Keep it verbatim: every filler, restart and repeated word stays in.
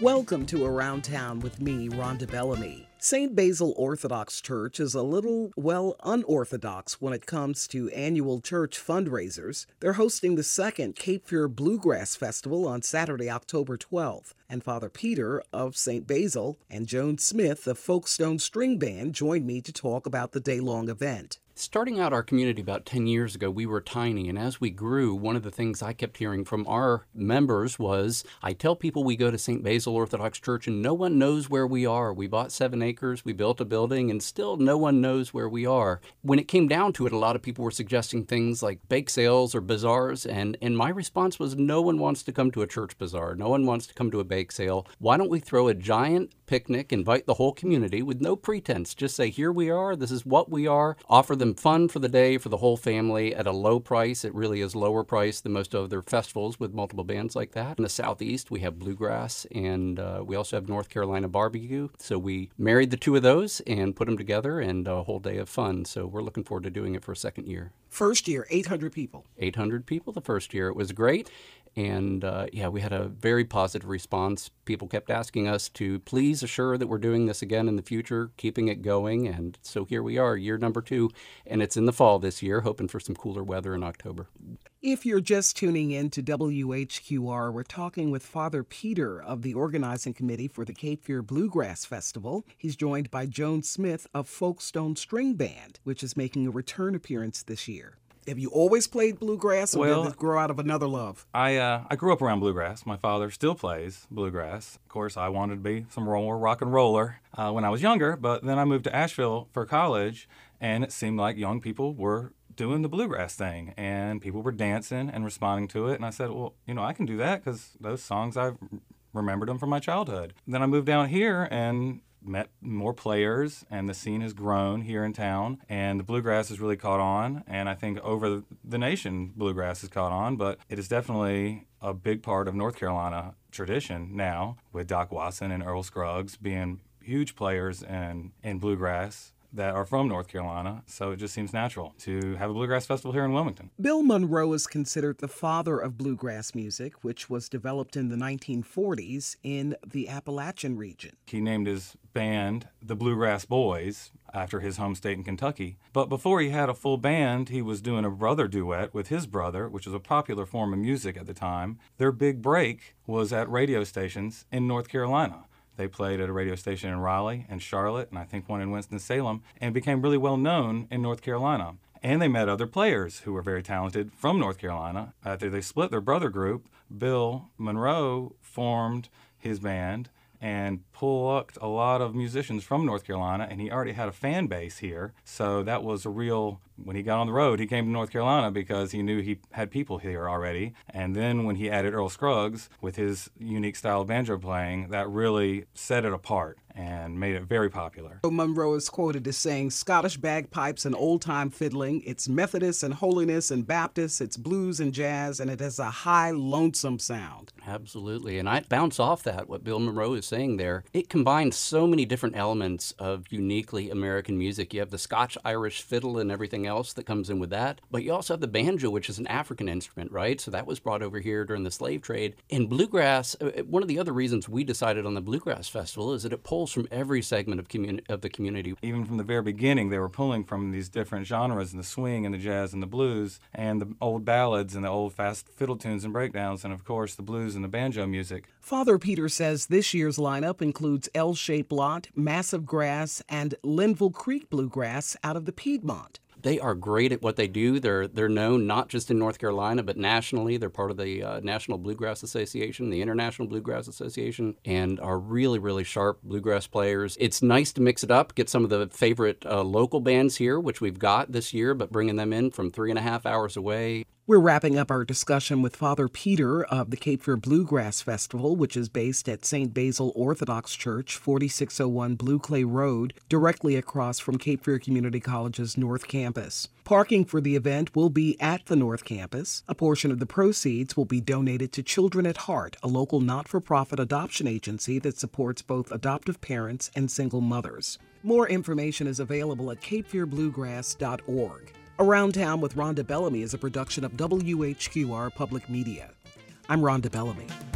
Welcome to Around Town with me, Rhonda Bellamy. Saint Basil Orthodox Church is a little, well, unorthodox when it comes to annual church fundraisers. They're hosting the second Cape Fear Bluegrass Festival on Saturday, October twelfth. And Father Peter of Saint Basil and Joan Smith of Folkestone String Band joined me to talk about the day-long event. Starting out our community about ten years ago, we were tiny, and as we grew, one of the things I kept hearing from our members was, I tell people we go to Saint Basil Orthodox Church and no one knows where we are. We bought seven acres, we built a building, and still no one knows where we are. When it came down to it, a lot of people were suggesting things like bake sales or bazaars, and, and my response was, no one wants to come to a church bazaar. No one wants to come to a bake sale. Why don't we throw a giant picnic, invite the whole community with no pretense, just say, here we are, this is what we are, offer them fun for the day for the whole family at a low price. It really is lower price than most other festivals with multiple bands like that. In the Southeast, we have bluegrass, and uh, we also have North Carolina barbecue. So we married the two of those and put them together, and a whole day of fun. So we're looking forward to doing it for a second year. First year, eight hundred people. eight hundred people the first year. It was great. And uh, yeah, we had a very positive response. People kept asking us to please assure that we're doing this again in the future, keeping it going. And so here we are, year number two. And it's in the fall this year, hoping for some cooler weather in October. If you're just tuning in to W H Q R, we're talking with Father Peter of the organizing committee for the Cape Fear Bluegrass Festival. He's joined by Joan Smith of Folkestone String Band, which is making a return appearance this year. Have you always played bluegrass, or well, did it grow out of another love? I uh, I grew up around bluegrass. My father still plays bluegrass. Of course, I wanted to be some more rock and roller uh, when I was younger, but then I moved to Asheville for college, and it seemed like young people were doing the bluegrass thing, and people were dancing and responding to it, and I said, well, you know, I can do that because those songs, I've remembered them from my childhood. Then I moved down here and met more players, and the scene has grown here in town, and the bluegrass has really caught on, and I think over the nation bluegrass has caught on, but it is definitely a big part of North Carolina tradition now, with Doc Watson and Earl Scruggs being huge players in, in bluegrass that are from North Carolina, so it just seems natural to have a bluegrass festival here in Wilmington. Bill Monroe is considered the father of bluegrass music, which was developed in the nineteen forties in the Appalachian region. He named his band the Bluegrass Boys after his home state in Kentucky. But before he had a full band, he was doing a brother duet with his brother, which was a popular form of music at the time. Their big break was at radio stations in North Carolina. They played at a radio station in Raleigh and Charlotte, and I think one in Winston-Salem, and became really well known in North Carolina. And they met other players who were very talented from North Carolina. After they split their brother group, Bill Monroe formed his band and plucked a lot of musicians from North Carolina, and he already had a fan base here. So that was a real, when he got on the road, he came to North Carolina because he knew he had people here already. And then when he added Earl Scruggs with his unique style of banjo playing, that really set it apart and made it very popular. Monroe is quoted as saying, Scottish bagpipes and old-time fiddling, it's Methodist and holiness and Baptist, it's blues and jazz, and it has a high, lonesome sound. Absolutely, and I bounce off that, what Bill Monroe is saying there. It combines so many different elements of uniquely American music. You have the Scotch-Irish fiddle and everything else that comes in with that, but you also have the banjo, which is an African instrument, right? So that was brought over here during the slave trade. In bluegrass, one of the other reasons we decided on the Bluegrass Festival is that it pulls from every segment of, communi- of the community. Even from the very beginning, they were pulling from these different genres, and the swing and the jazz and the blues, and the old ballads and the old fast fiddle tunes and breakdowns, and of course the blues and the banjo music. Father Peter says this year's lineup includes L-Shaped Lot, Massive Grass, and Linville Creek Bluegrass out of the Piedmont. They are great at what they do. They're they're known not just in North Carolina, but nationally. They're part of the uh, National Bluegrass Association, the International Bluegrass Association, and are really, really sharp bluegrass players. It's nice to mix it up, get some of the favorite uh, local bands here, which we've got this year, but bringing them in from three and a half hours away. We're wrapping up our discussion with Father Peter of the Cape Fear Bluegrass Festival, which is based at Saint Basil Orthodox Church, forty-six oh one Blue Clay Road, directly across from Cape Fear Community College's North Campus. Parking for the event will be at the North Campus. A portion of the proceeds will be donated to Children at Heart, a local not-for-profit adoption agency that supports both adoptive parents and single mothers. More information is available at cape fear bluegrass dot org. Around Town with Rhonda Bellamy is a production of W H Q R Public Media. I'm Rhonda Bellamy.